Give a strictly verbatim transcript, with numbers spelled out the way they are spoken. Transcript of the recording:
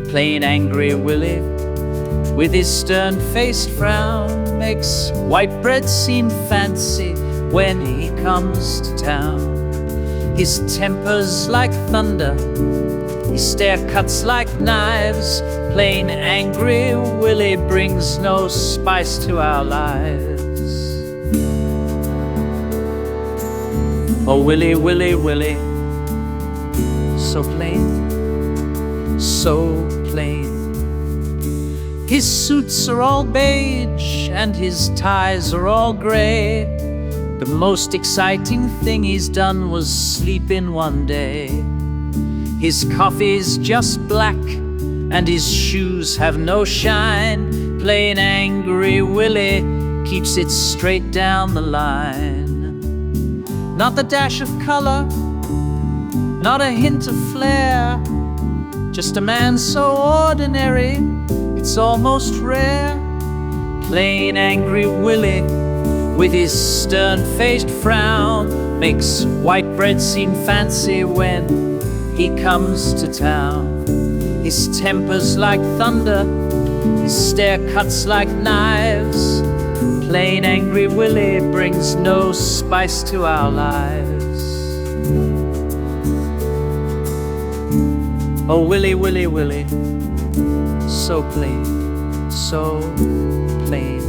Plain Angry Willie, with his stern-faced frown, makes white bread seem fancy when he comes to town. His temper's like thunder, his stare cuts like knives. Plain Angry Willie brings no spice to our lives. Oh, Willie, Willie, Willie, so plain, so plain. His suits are all beige and his ties are all gray. The most exciting thing he's done was sleep in one day. His coffee's just black and his shoes have no shine. Plain Angry Willie keeps it straight down the line. Not the dash of color, not a hint of flair, just a man so ordinary, it's almost rare. Plain Angry Willie, with his stern-faced frown, makes white bread seem fancy when he comes to town. His temper's like thunder, his stare cuts like knives. Plain Angry Willie brings no spice to our lives. Oh, Willie, Willie, Willie, so plain, so plain.